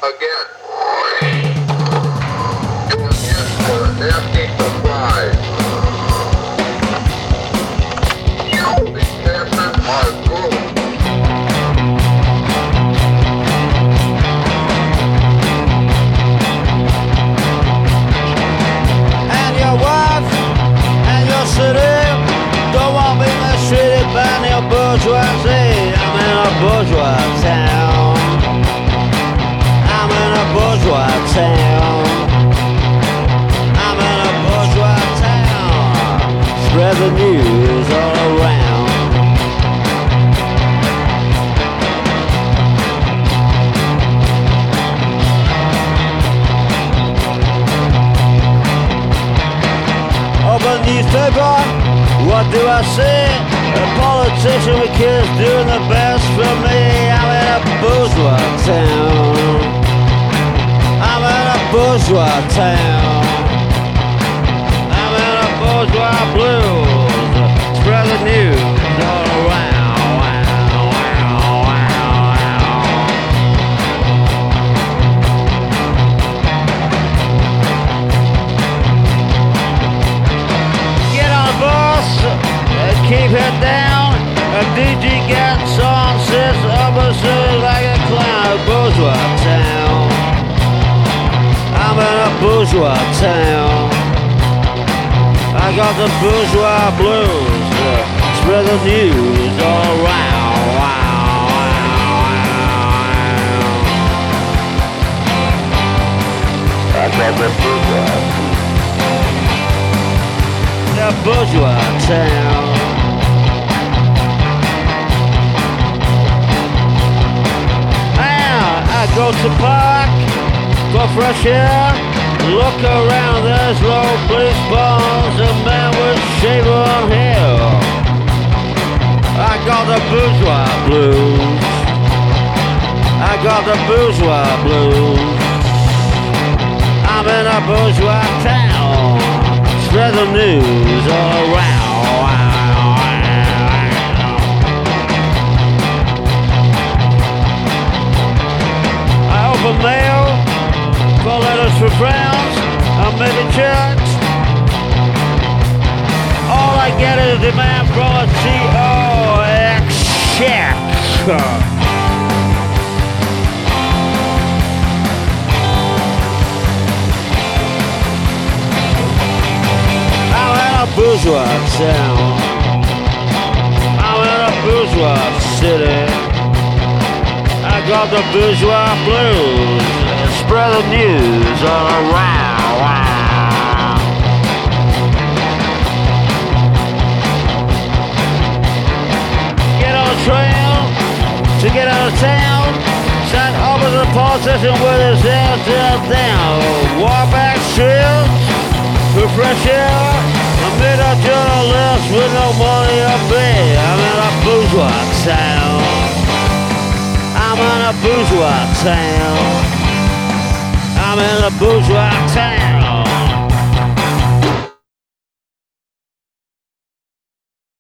again. And yes, for nasty supplies. These bastards are good. And your wife and your city don't want me mistreated by your bourgeoisie. I'm in a bourgeois town. I'm in a bourgeois town. I'm in a bourgeois town. Spread the news all around. Open newspaper, what do I see? A politician with kids doing the best for me. I'm in a bourgeois town. I'm in a bourgeois town. I'm in a bourgeois blues. Spread the news all around. Get on the bus, keep it down. A DG gets on, sits opposite like a clown. Bourgeois town. I'm in a bourgeois town. I got the bourgeois blues. Spread the news all around. I got the bourgeois. The bourgeois town. Now I go to park for fresh air. Look around, there's low police bombs, a man with shaven hair. I got the bourgeois blues. I got the bourgeois blues. I'm in a bourgeois town. Spread the news all around. I open mail for letters for friends. I'm making checks. All I get is demand from a COX check. I'm in a bourgeois town. I'm in a bourgeois city. I got the bourgeois blues. Spread the news all around. Get on a train to get out of town. Sat over the politician with his head down. Walk back streets for fresh air. I made a journalist with no money to pay. I'm in a bourgeois town. I'm in a bourgeois town. I'm in a bourgeois town.